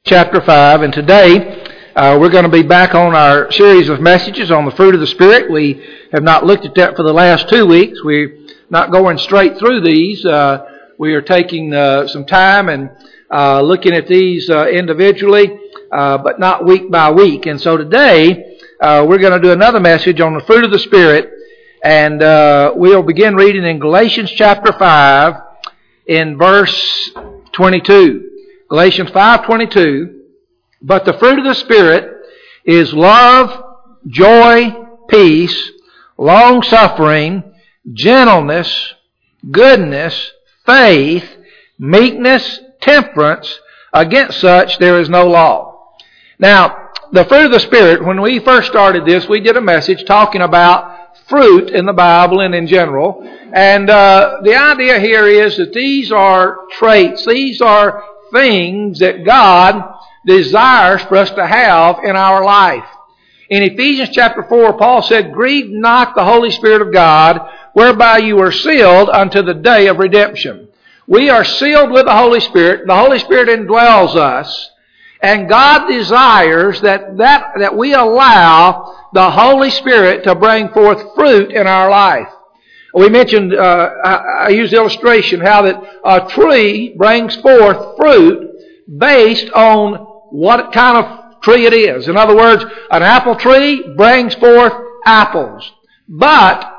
chapter 5, and today we're going to be back on our series of messages on the fruit of the Spirit. We have not looked at that for the last 2 weeks. We're not going straight through these. We are taking some time and looking at these individually, but not week by week. And so today we're going to do another message on the fruit of the Spirit, and we'll begin reading in Galatians chapter 5 in verse 22. Galatians 5:22, but the fruit of the Spirit is love, joy, peace, long-suffering, gentleness, goodness, faith, meekness, temperance. Against such there is no law. Now, the fruit of the Spirit, when we first started this, we did a message talking about fruit in the Bible and in general. And the idea here is that these are traits, these are things that God desires for us to have in our life. In Ephesians chapter 4, Paul said, grieve not the Holy Spirit of God, whereby you are sealed unto the day of redemption. We are sealed with the Holy Spirit. The Holy Spirit indwells us. And God desires that we allow the Holy Spirit to bring forth fruit in our life. We mentioned, I used the illustration, how that a tree brings forth fruit based on what kind of tree it is. In other words, an apple tree brings forth apples. But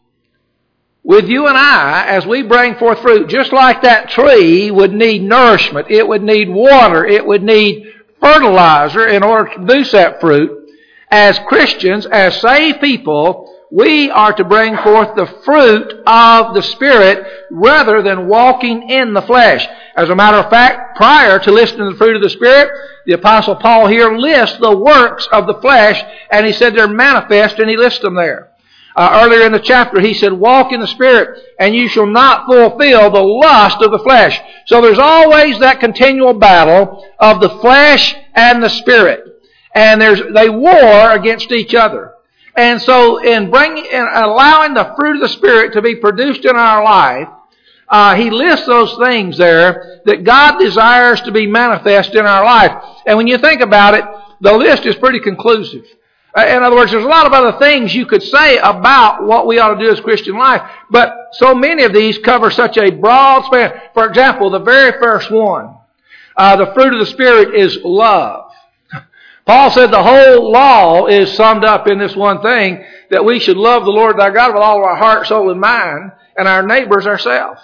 with you and I, as we bring forth fruit, just like that tree would need nourishment, it would need water, it would need fertilizer in order to produce that fruit, as Christians, as saved people, we are to bring forth the fruit of the Spirit rather than walking in the flesh. As a matter of fact, prior to listing the fruit of the Spirit, the Apostle Paul here lists the works of the flesh, and he said they're manifest, and he lists them there. Earlier in the chapter, he said, walk in the Spirit, and you shall not fulfill the lust of the flesh. So there's always that continual battle of the flesh and the Spirit. And they war against each other. And so in allowing the fruit of the Spirit to be produced in our life, he lists those things there that God desires to be manifest in our life. And when you think about it, the list is pretty conclusive. In other words, there's a lot of other things you could say about what we ought to do as Christian life, but so many of these cover such a broad span. For example, the very first one, the fruit of the Spirit is love. Paul said the whole law is summed up in this one thing, that we should love the Lord thy God with all of our heart, soul, and mind, and our neighbors ourselves.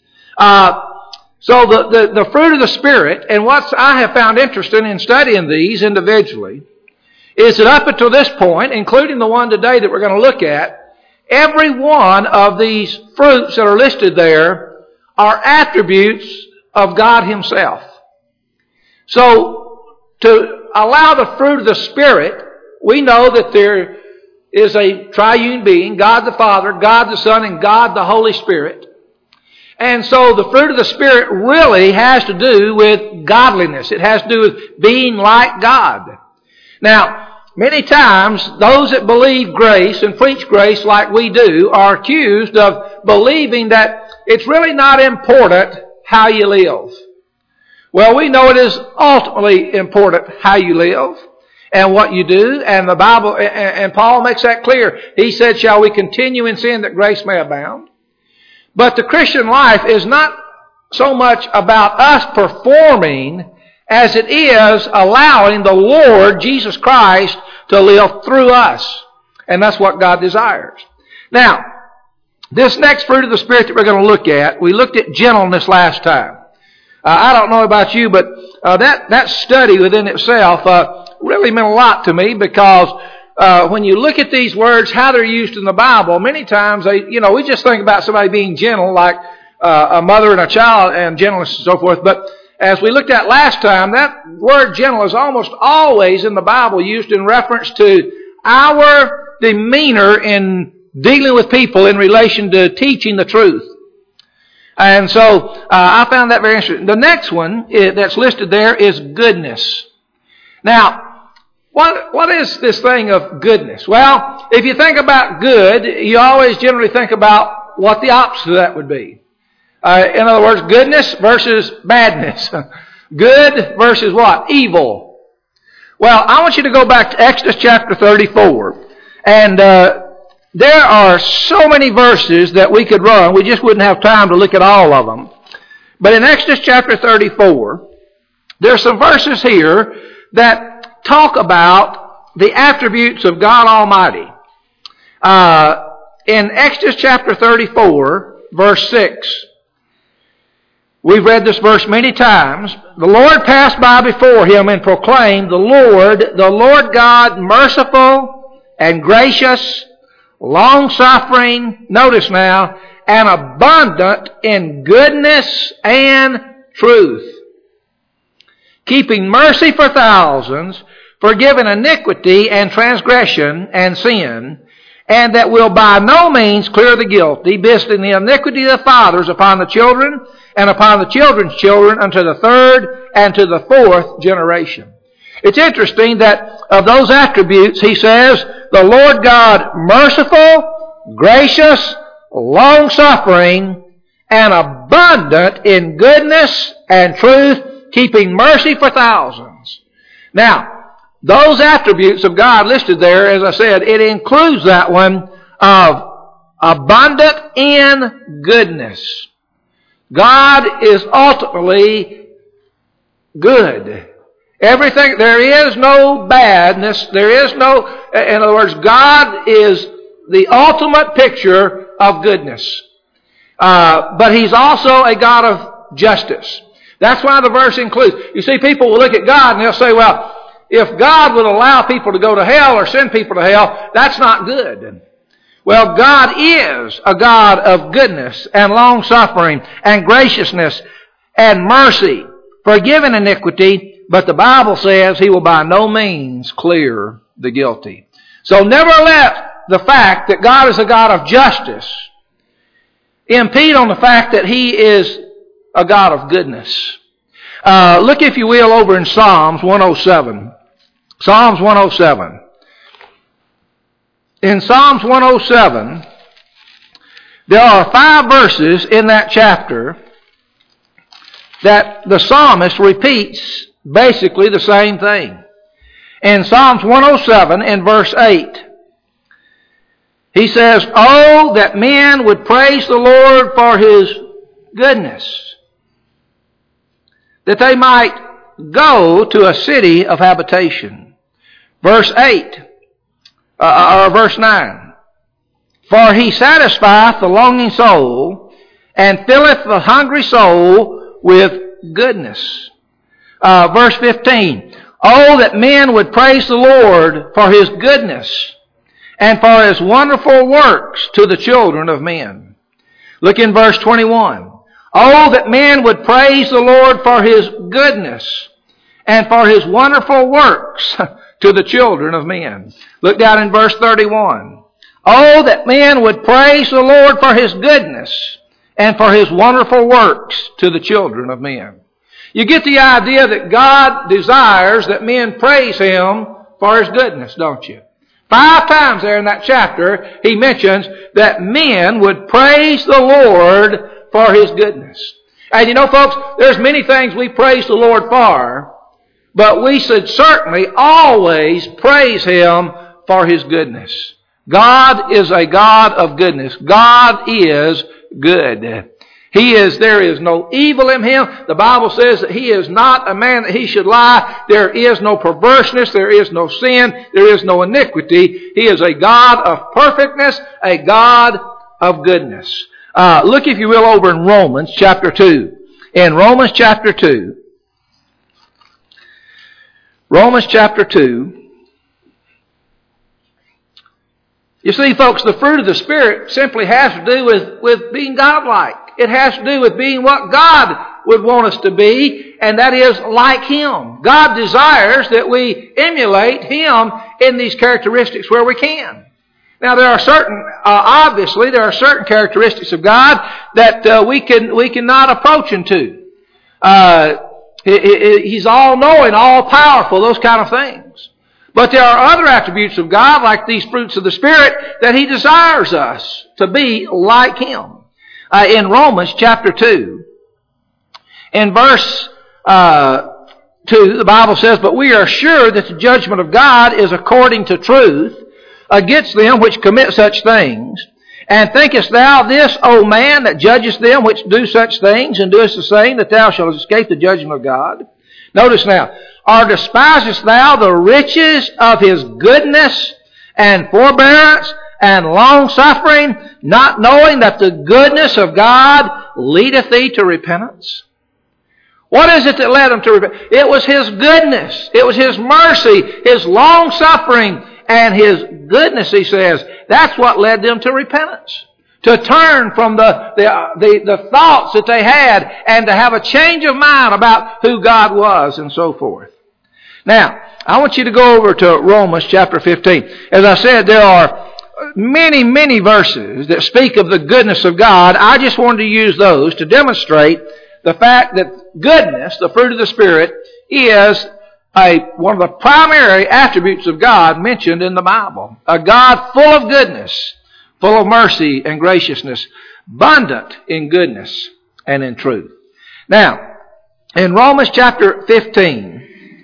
So the fruit of the Spirit, and what I have found interesting in studying these individually, is that up until this point, including the one today that we're going to look at, every one of these fruits that are listed there are attributes of God Himself. So, to allow the fruit of the Spirit, we know that there is a triune being, God the Father, God the Son, and God the Holy Spirit. And so the fruit of the Spirit really has to do with godliness. It has to do with being like God. Now, many times, those that believe grace and preach grace like we do are accused of believing that it's really not important how you live. Well, we know it is ultimately important how you live and what you do. And the Bible, and Paul makes that clear. He said, shall we continue in sin that grace may abound? But the Christian life is not so much about us performing as it is allowing the Lord Jesus Christ to live through us. And that's what God desires. Now, this next fruit of the Spirit that we're going to look at, we looked at gentleness last time. I don't know about you, but that study within itself really meant a lot to me, because when you look at these words, how they're used in the Bible, many times we just think about somebody being gentle, like a mother and a child, and gentleness and so forth. But as we looked at last time, that word gentle is almost always in the Bible used in reference to our demeanor in dealing with people in relation to teaching the truth. And so I found that very interesting. The next one that's listed there is goodness. Now, what is this thing of goodness? Well, if you think about good, you always generally think about what the opposite of that would be. In other words, goodness versus badness. Good versus what? Evil. Well, I want you to go back to Exodus chapter 34. And there are so many verses that we could run. We just wouldn't have time to look at all of them. But in Exodus chapter 34, there are some verses here that talk about the attributes of God Almighty. In Exodus chapter 34, verse 6, we've read this verse many times. The Lord passed by before him and proclaimed, the Lord God, merciful and gracious, long-suffering, notice now, and abundant in goodness and truth, keeping mercy for thousands, forgiving iniquity and transgression and sin, and that will by no means clear the guilty, visiting the iniquity of the fathers upon the children, and upon the children's children unto the third and to the fourth generation. It's interesting that of those attributes, he says, the Lord God merciful, gracious, long-suffering, and abundant in goodness and truth, keeping mercy for thousands. Now, those attributes of God listed there, as I said, it includes that one of abundant in goodness. God is ultimately good. Everything, there is no badness, there is no, in other words, God is the ultimate picture of goodness. But He's also a God of justice. That's why the verse includes. You see, people will look at God and they'll say, well, if God would allow people to go to hell or send people to hell, that's not good. Well, God is a God of goodness and long-suffering and graciousness and mercy, forgiving iniquity, but the Bible says He will by no means clear the guilty. So never let the fact that God is a God of justice impede on the fact that He is a God of goodness. Look, if you will, over in Psalms 107. Psalms 107. In Psalms 107, there are 5 verses in that chapter that the psalmist repeats basically the same thing. In Psalms 107, in verse 8, he says, "Oh, that men would praise the Lord for His goodness, that they might go to a city of habitation." Verse 8, or verse 9, "For He satisfieth the longing soul, and filleth the hungry soul with goodness." Verse 15, "Oh, that men would praise the Lord for His goodness, and for His wonderful works to the children of men." Look in verse 21. "Oh, that men would praise the Lord for His goodness, and for His wonderful works to the children of men." Look down in verse 31. "Oh, that men would praise the Lord for His goodness, and for His wonderful works to the children of men." You get the idea that God desires that men praise Him for His goodness, don't you? 5 times there in that chapter, He mentions that men would praise the Lord for His goodness. And you know, folks, there's many things we praise the Lord for, but we should certainly always praise Him for His goodness. God is a God of goodness. God is good. There is no evil in Him. The Bible says that He is not a man that He should lie. There is no perverseness. There is no sin. There is no iniquity. He is a God of perfectness, a God of goodness. Look, if you will, over in Romans chapter 2. In Romans chapter 2. Romans chapter 2. You see, folks, the fruit of the Spirit simply has to do with being godlike. It has to do with being what God would want us to be, and that is like Him. God desires that we emulate Him in these characteristics where we can. Now, there are certain, obviously, there are certain characteristics of God that we cannot approach Him to. He's all-knowing, all-powerful, those kind of things. But there are other attributes of God, like these fruits of the Spirit, that He desires us to be like Him. In Romans chapter 2, in verse 2, the Bible says, "But we are sure that the judgment of God is according to truth against them which commit such things. And thinkest thou this, O man, that judgest them which do such things, and doest the same, that thou shalt escape the judgment of God?" Notice now, "Or despisest thou the riches of His goodness and forbearance and long-suffering, not knowing that the goodness of God leadeth thee to repentance?" What is it that led them to repentance? It was His goodness. It was His mercy, His long-suffering, and His goodness, he says. That's what led them to repentance. To turn from the thoughts that they had and to have a change of mind about who God was and so forth. Now, I want you to go over to Romans chapter 15. As I said, there are many, many verses that speak of the goodness of God. I just wanted to use those to demonstrate the fact that goodness, the fruit of the Spirit, is one of the primary attributes of God mentioned in the Bible. A God full of goodness, full of mercy and graciousness, abundant in goodness and in truth. Now, in Romans chapter 15,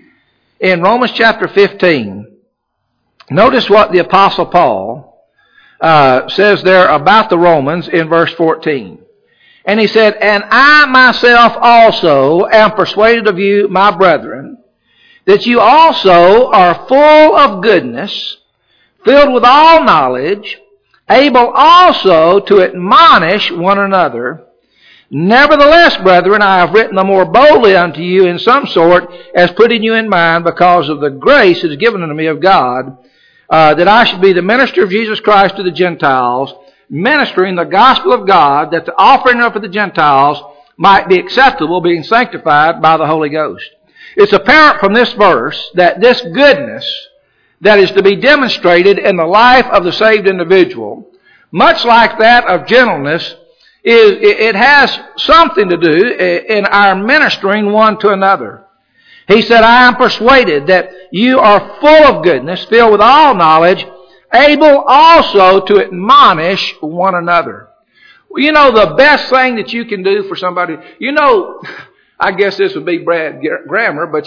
notice what the Apostle Paul says there about the Romans in verse 14. And he said, "And I myself also am persuaded of you, my brethren, that you also are full of goodness, filled with all knowledge, able also to admonish one another. Nevertheless, brethren, I have written the more boldly unto you in some sort, as putting you in mind, because of the grace that is given unto me of God, that I should be the minister of Jesus Christ to the Gentiles, ministering the gospel of God, that the offering of the Gentiles might be acceptable, being sanctified by the Holy Ghost." It's apparent from this verse that this goodness that is to be demonstrated in the life of the saved individual, much like that of gentleness, it has something to do in our ministering one to another. He said, "I am persuaded that you are full of goodness, filled with all knowledge, able also to admonish one another." Well, you know, the best thing that you can do for somebody, I guess this would be bad grammar, but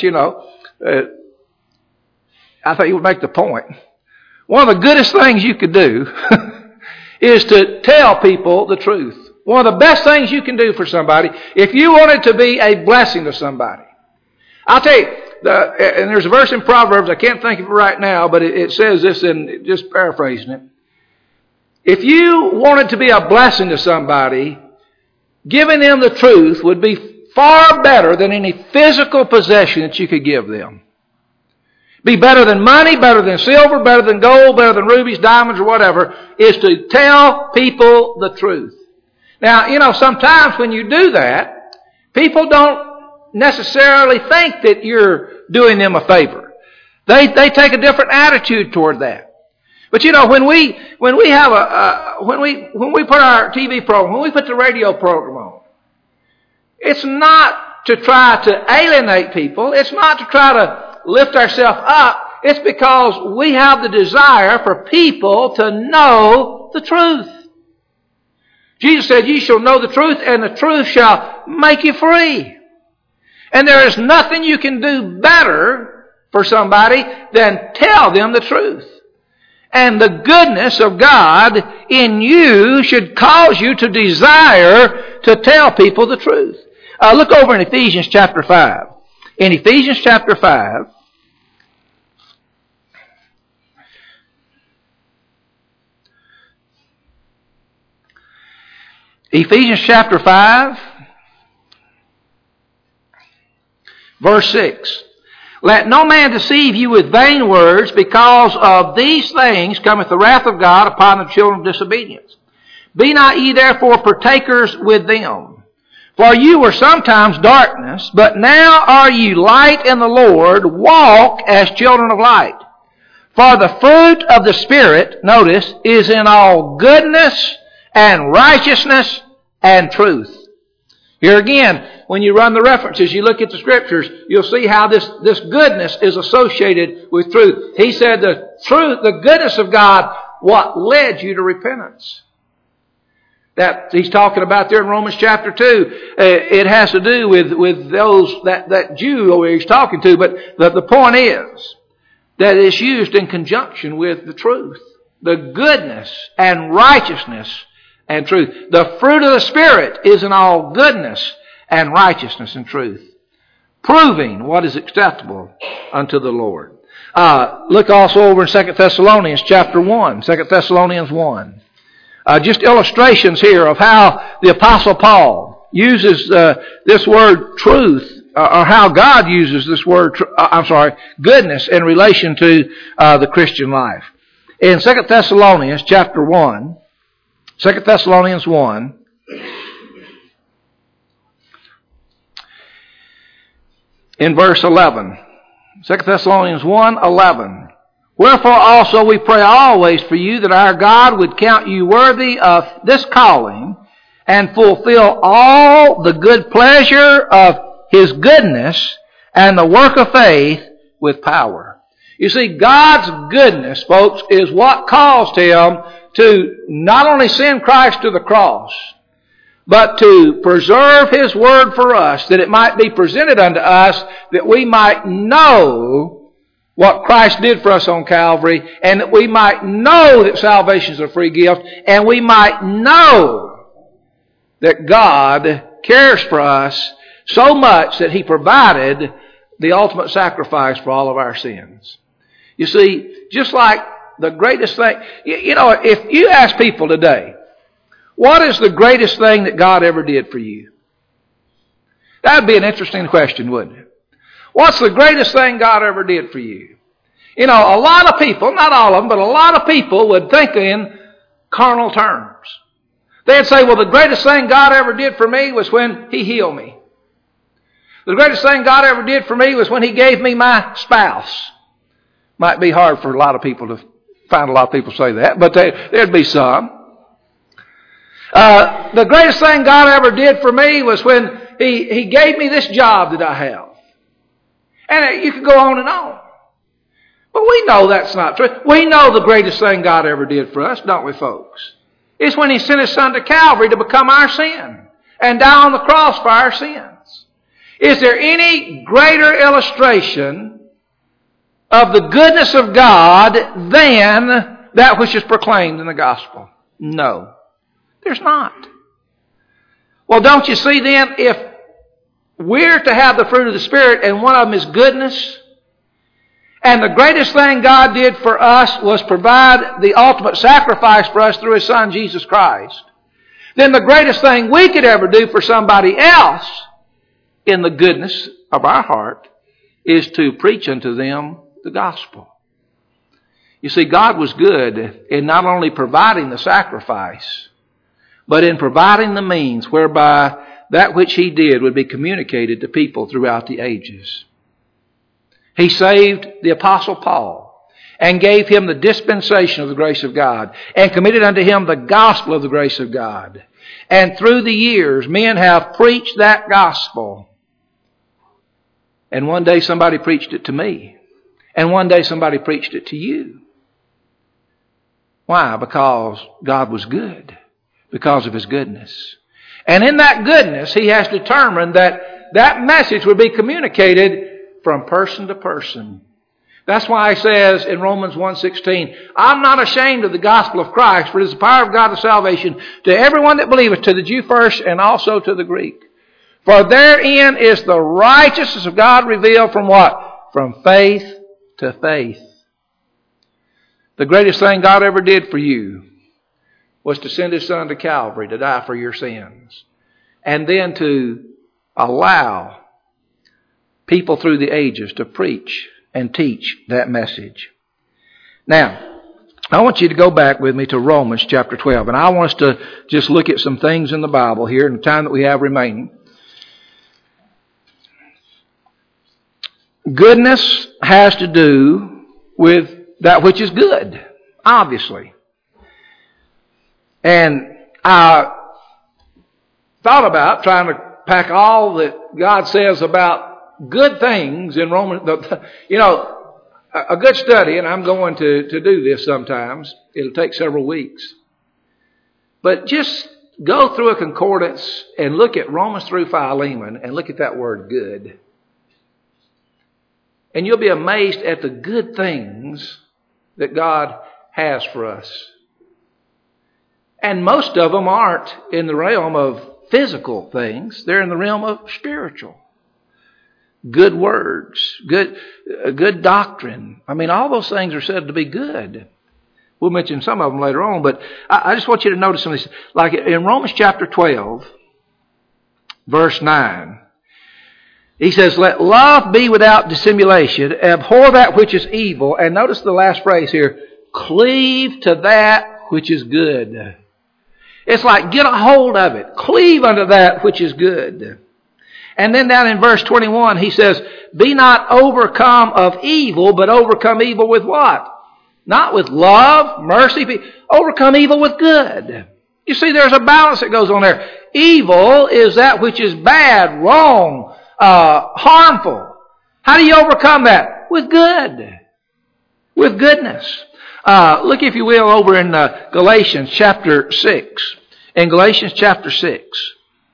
I think it would make the point. One of the goodest things you could do is to tell people the truth. One of the best things you can do for somebody, if you wanted to be a blessing to somebody. I'll tell you, and there's a verse in Proverbs, I can't think of it right now, but it says this, in just paraphrasing it. If you wanted to be a blessing to somebody, giving them the truth would be far better than any physical possession that you could give them. Be better than money, better than silver, better than gold, better than rubies, diamonds, or whatever, is to tell people the truth. Now, sometimes when you do that, people don't necessarily think that you're doing them a favor. They take a different attitude toward that. But when we have when we put our TV program, when we put the radio program on, it's not to try to alienate people. It's not to try to lift ourselves up. It's because we have the desire for people to know the truth. Jesus said, "Ye shall know the truth, and the truth shall make you free." And there is nothing you can do better for somebody than tell them the truth. And the goodness of God in you should cause you to desire to tell people the truth. Look over in Ephesians chapter 5. In Ephesians chapter 5, verse 6. "Let no man deceive you with vain words, because of these things cometh the wrath of God upon the children of disobedience. Be not ye therefore partakers with them. For you were sometimes darkness, but now are ye light in the Lord. Walk as children of light. For the fruit of the Spirit," notice, "is in all goodness and righteousness and truth." Here again, when you run the references, you look at the Scriptures, you'll see how this goodness is associated with truth. He said the truth, the goodness of God, what led you to repentance. that he's talking about there in Romans chapter 2. It has to do with those, that Jew he's talking to, but the point is that it's used in conjunction with the truth, the goodness and righteousness and truth. The fruit of the Spirit is in all goodness and righteousness and truth, proving what is acceptable unto the Lord. Look also over in 2 Thessalonians chapter 1, 2 Thessalonians 1. Just illustrations here of how the Apostle Paul uses this word truth, or how God uses this word, goodness in relation to the Christian life. In 2 Thessalonians chapter 1, 2 Thessalonians 1, in verse 11. 2 Thessalonians 1:11. Wherefore also we pray always for you that our God would count you worthy of this calling and fulfill all the good pleasure of His goodness and the work of faith with power. You see, God's goodness, folks, is what caused Him to not only send Christ to the cross, but to preserve His Word for us, that it might be presented unto us, that we might know what Christ did for us on Calvary, and that we might know that salvation is a free gift, and we might know that God cares for us so much that He provided the ultimate sacrifice for all of our sins. You see, just like the greatest thing, if you ask people today, what is the greatest thing that God ever did for you? That would be an interesting question, wouldn't it? What's the greatest thing God ever did for you? A lot of people, not all of them, but a lot of people would think in carnal terms. They'd say, well, the greatest thing God ever did for me was when He healed me. The greatest thing God ever did for me was when He gave me my spouse. Might be hard for a lot of people to find a lot of people say that, but there'd be some. The greatest thing God ever did for me was when He gave me this job that I have. And you can go on and on. But we know that's not true. We know the greatest thing God ever did for us, don't we, folks? It's when He sent His Son to Calvary to become our sin and die on the cross for our sins. Is there any greater illustration of the goodness of God than that which is proclaimed in the gospel? No. There's not. Well, don't you see then, if we're to have the fruit of the Spirit and one of them is goodness, and the greatest thing God did for us was provide the ultimate sacrifice for us through His Son, Jesus Christ, then the greatest thing we could ever do for somebody else in the goodness of our heart is to preach unto them the gospel. You see, God was good in not only providing the sacrifice, but in providing the means whereby that which He did would be communicated to people throughout the ages. He saved the Apostle Paul and gave him the dispensation of the grace of God and committed unto him the gospel of the grace of God. And through the years, men have preached that gospel. And one day somebody preached it to me. And one day somebody preached it to you. Why? Because God was good. Because of His goodness. And in that goodness, He has determined that that message would be communicated from person to person. That's why He says in Romans 1:16, I'm not ashamed of the gospel of Christ, for it is the power of God to salvation to everyone that believeth, to the Jew first and also to the Greek. For therein is the righteousness of God revealed from what? From faith to faith. The greatest thing God ever did for you was to send His Son to Calvary to die for your sins. And then to allow people through the ages to preach and teach that message. Now, I want you to go back with me to Romans chapter 12. And I want us to just look at some things in the Bible here in the time that we have remaining. Goodness has to do with that which is good, obviously. And I thought about trying to pack all that God says about good things in Romans. A good study, and I'm going to do this sometimes. It'll take several weeks. But just go through a concordance and look at Romans through Philemon and look at that word good. And you'll be amazed at the good things that God has for us. And most of them aren't in the realm of physical things. They're in the realm of spiritual. Good words, good doctrine. I mean, all those things are said to be good. We'll mention some of them later on, but I just want you to notice some of these. Like in Romans chapter 12, verse 9, he says, let love be without dissimulation, abhor that which is evil, and notice the last phrase here, cleave to that which is good. It's like get a hold of it. Cleave unto that which is good. And then down in verse 21, he says, be not overcome of evil, but overcome evil with what? Not with love, mercy, overcome evil with good. You see, there's a balance that goes on there. Evil is that which is bad, wrong, harmful. How do you overcome that? With good. With goodness. Look, if you will, over in Galatians chapter 6. In Galatians chapter 6.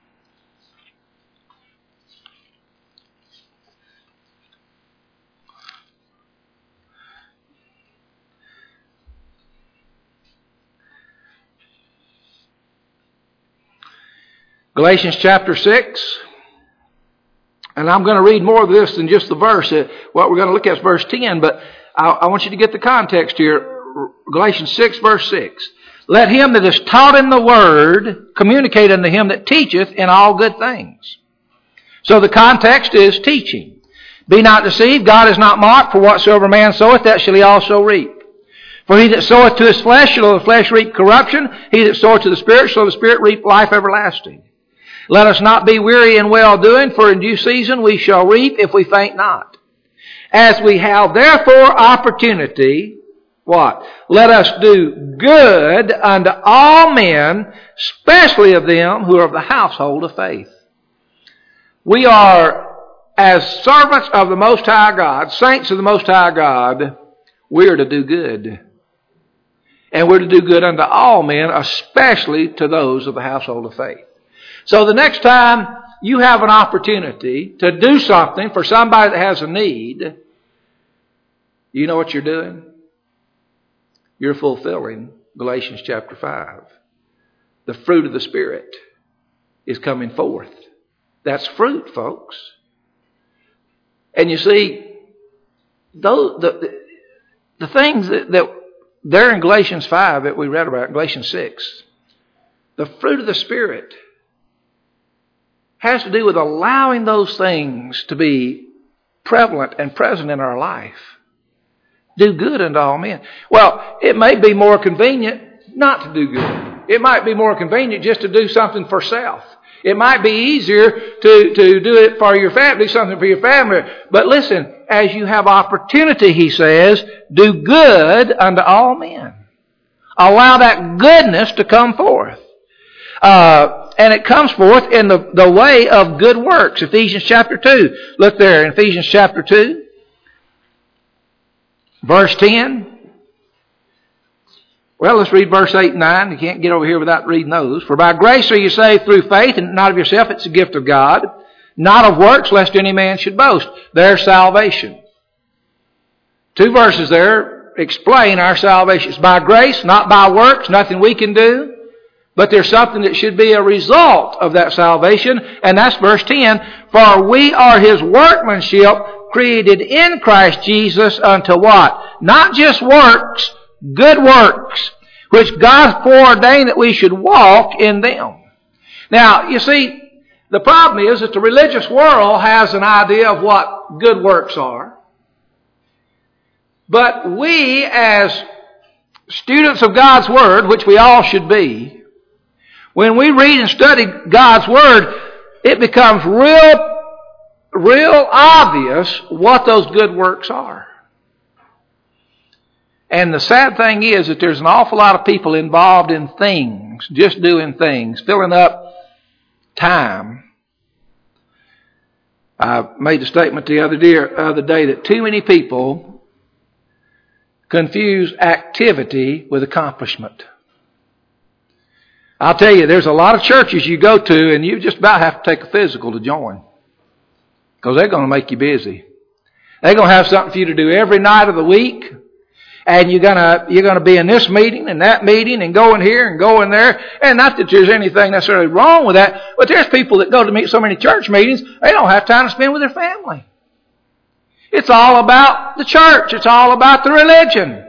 Galatians chapter 6, and I'm going to read more of this than just the verse. What we're going to look at is verse 10, but I want you to get the context here. Galatians 6, verse 6. Let him that is taught in the word communicate unto him that teacheth in all good things. So the context is teaching. Be not deceived, God is not mocked, for whatsoever man soweth, that shall he also reap. For he that soweth to his flesh shall of the flesh reap corruption. He that soweth to the Spirit shall of the Spirit reap life everlasting. Let us not be weary in well-doing, for in due season we shall reap if we faint not. As we have therefore opportunity, what? Let us do good unto all men, especially of them who are of the household of faith. We are, as servants of the Most High God, saints of the Most High God, we are to do good. And we're to do good unto all men, especially to those of the household of faith. So the next time you have an opportunity to do something for somebody that has a need, you know what you're doing? You're fulfilling Galatians chapter 5. The fruit of the Spirit is coming forth. That's fruit, folks. And you see, the things that they're in Galatians 5 that we read about, Galatians 6, the fruit of the Spirit has to do with allowing those things to be prevalent and present in our life. Do good unto all men. Well, it may be more convenient not to do good. It might be more convenient just to do something for self. It might be easier to do it for your family, do something for your family. But listen, as you have opportunity, he says, do good unto all men. Allow that goodness to come forth. And it comes forth in the way of good works. Ephesians chapter 2. Look there in Ephesians chapter 2. Verse 10. Well, let's read verse 8 and 9. You can't get over here without reading those. For by grace are you saved through faith, and not of yourself, it's a gift of God. Not of works, lest any man should boast. There's salvation. 2 verses there explain our salvation. It's by grace, not by works, nothing we can do. But there's something that should be a result of that salvation, and that's verse 10. For we are His workmanship, created in Christ Jesus unto what? Not just works, good works, which God foreordained that we should walk in them. Now, you see, the problem is that the religious world has an idea of what good works are. But we, as students of God's Word, which we all should be, when we read and study God's Word, it becomes real obvious what those good works are. And the sad thing is that there's an awful lot of people involved in things, just doing things, filling up time. I made the statement the other day that too many people confuse activity with accomplishment. I'll tell you, there's a lot of churches you go to and you just about have to take a physical to join. Because they're going to make you busy. They're going to have something for you to do every night of the week. And you're going to be in this meeting and that meeting and going here and going there. And not that there's anything necessarily wrong with that. But there's people that go to so many church meetings, they don't have time to spend with their family. It's all about the church. It's all about the religion.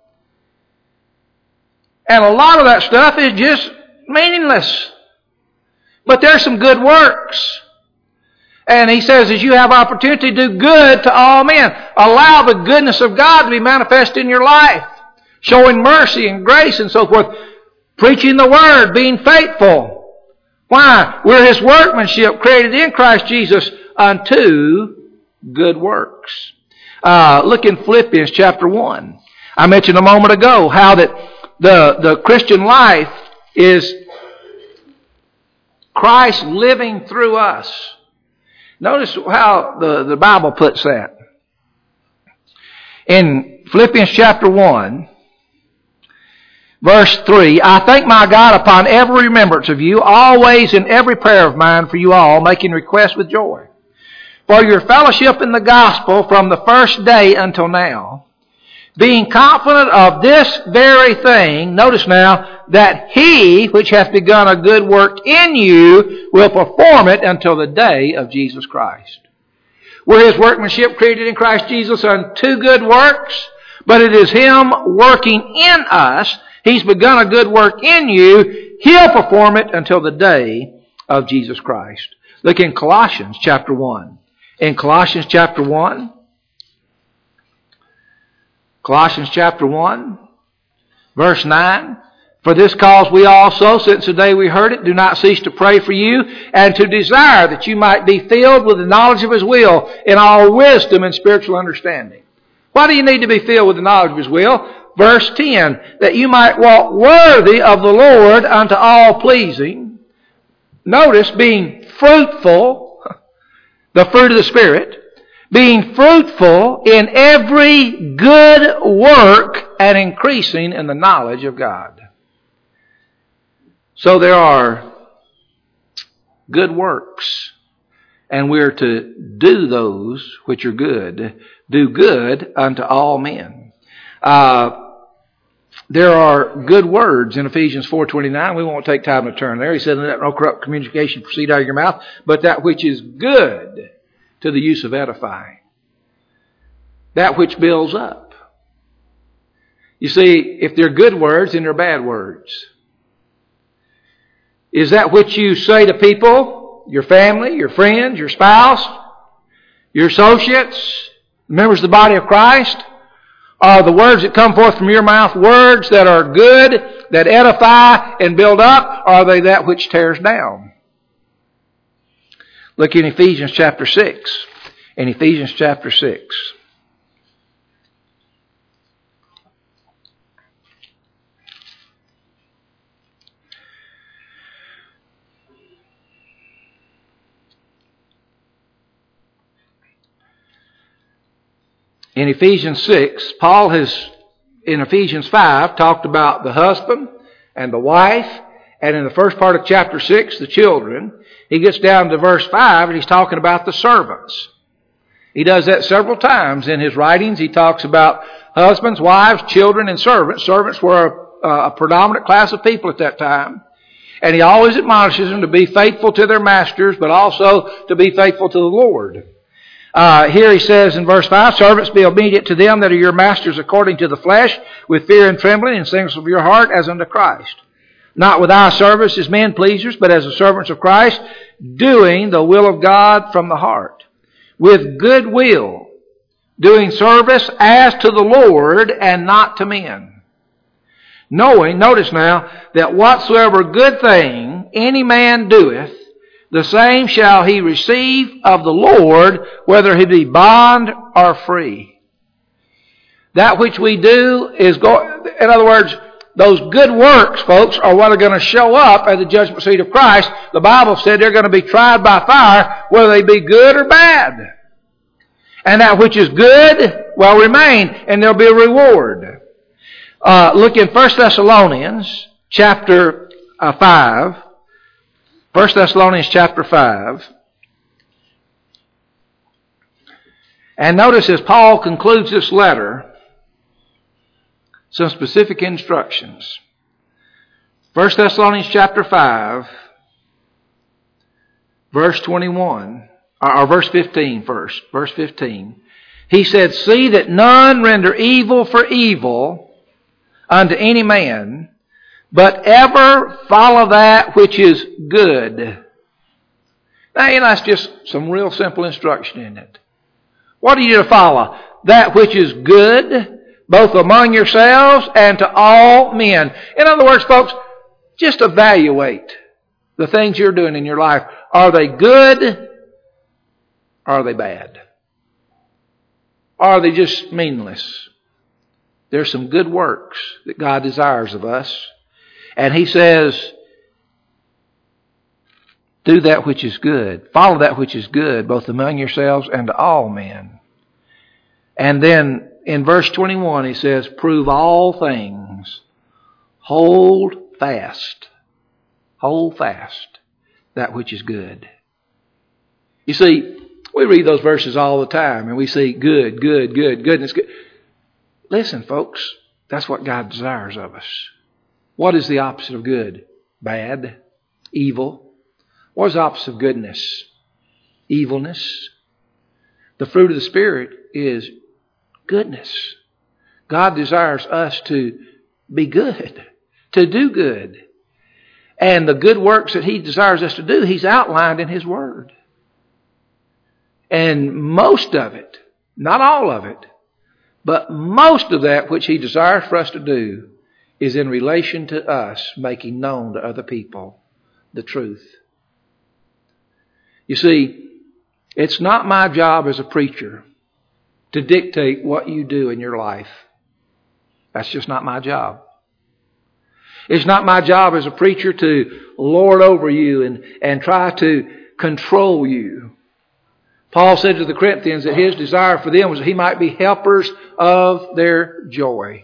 And a lot of that stuff is just meaningless. But there's some good works. And he says, as you have opportunity, do good to all men. Allow the goodness of God to be manifest in your life. Showing mercy and grace and so forth. Preaching the Word, being faithful. Why? We're His workmanship, created in Christ Jesus unto good works. Look in Philippians chapter 1. I mentioned a moment ago how that the Christian life is Christ living through us. Notice how the Bible puts that. In Philippians chapter 1, verse 3, I thank my God upon every remembrance of you, always in every prayer of mine for you all, making request with joy, for your fellowship in the gospel from the first day until now, being confident of this very thing, notice now, that He which hath begun a good work in you will perform it until the day of Jesus Christ. We're His workmanship created in Christ Jesus unto good works, but it is Him working in us. He's begun a good work in you. He'll perform it until the day of Jesus Christ. Look in Colossians chapter 1. In Colossians chapter 1, Colossians chapter 1, verse 9. For this cause we also, since the day we heard it, do not cease to pray for you and to desire that you might be filled with the knowledge of His will in all wisdom and spiritual understanding. Why do you need to be filled with the knowledge of His will? Verse 10, that you might walk worthy of the Lord unto all pleasing. Notice, being fruitful, the fruit of the Spirit, being fruitful in every good work and increasing in the knowledge of God. So there are good works, and we're to do those which are good. Do good unto all men. There are good words in Ephesians 4:29. We won't take time to turn there. He said, let no corrupt communication proceed out of your mouth, but that which is good to the use of edifying. That which builds up. You see, if they're good words, then they're bad words. Is that which you say to people, your family, your friends, your spouse, your associates, members of the body of Christ? Are the words that come forth from your mouth words that are good, that edify and build up? Or are they that which tears down? Look in Ephesians chapter 6. In Ephesians chapter 6. In Ephesians 6, Paul has, in Ephesians 5, talked about the husband and the wife, and in the first part of chapter 6, the children. He gets down to verse 5, and he's talking about the servants. He does that several times in his writings. He talks about husbands, wives, children, and servants. Servants were a predominant class of people at that time. And he always admonishes them to be faithful to their masters, but also to be faithful to the Lord. Here he says in verse 5, servants, be obedient to them that are your masters according to the flesh, with fear and trembling and singleness of your heart, as unto Christ. Not with eye service as men pleasers, but as the servants of Christ, doing the will of God from the heart. With good will, doing service as to the Lord and not to men. Knowing, notice now, that whatsoever good thing any man doeth, the same shall he receive of the Lord, whether he be bond or free. That which we do is in other words, those good works, folks, are what are going to show up at the judgment seat of Christ. The Bible said they're going to be tried by fire, whether they be good or bad. And that which is good will remain, and there'll be a reward. Look in 1 Thessalonians chapter 5. 1 Thessalonians chapter 5. And notice as Paul concludes this letter, some specific instructions. 1 Thessalonians chapter 5, verse 21, or verse 15 first. Verse 15. He said, "See that none render evil for evil unto any man, but ever follow that which is good." Now, that's just some real simple instruction in it. What are you to follow? That which is good, both among yourselves and to all men. In other words, folks, just evaluate the things you're doing in your life. Are they good? Or are they bad? Or are they just meaningless? There's some good works that God desires of us. And He says, do that which is good. Follow that which is good, both among yourselves and to all men. And then in verse 21 He says, prove all things. Hold fast. Hold fast that which is good. You see, we read those verses all the time and we see good, good, good, goodness, good. Listen, folks, that's what God desires of us. What is the opposite of good? Bad, evil. What is the opposite of goodness? Evilness. The fruit of the Spirit is goodness. God desires us to be good, to do good. And the good works that He desires us to do, He's outlined in His Word. And most of it, not all of it, but most of that which He desires for us to do is in relation to us making known to other people the truth. You see, it's not my job as a preacher to dictate what you do in your life. That's just not my job. It's not my job as a preacher to lord over you and try to control you. Paul said to the Corinthians that his desire for them was that he might be helpers of their joy.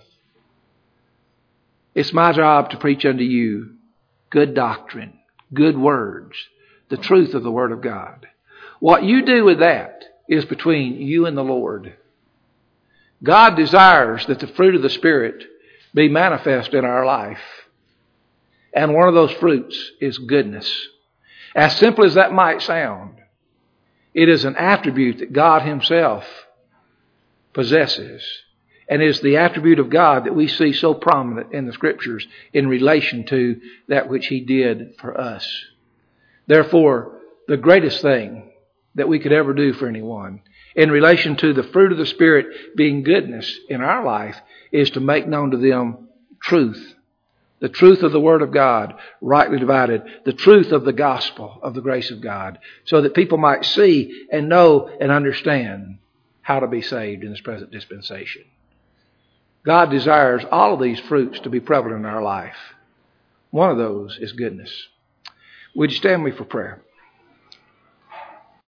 It's my job to preach unto you good doctrine, good words, the truth of the Word of God. What you do with that is between you and the Lord. God desires that the fruit of the Spirit be manifest in our life. And one of those fruits is goodness. As simple as that might sound, it is an attribute that God Himself possesses. And is the attribute of God that we see so prominent in the Scriptures in relation to that which He did for us. Therefore, the greatest thing that we could ever do for anyone in relation to the fruit of the Spirit being goodness in our life is to make known to them truth. The truth of the Word of God, rightly divided. The truth of the gospel of the grace of God. So that people might see and know and understand how to be saved in this present dispensation. God desires all of these fruits to be prevalent in our life. One of those is goodness. Would you stand with me for prayer?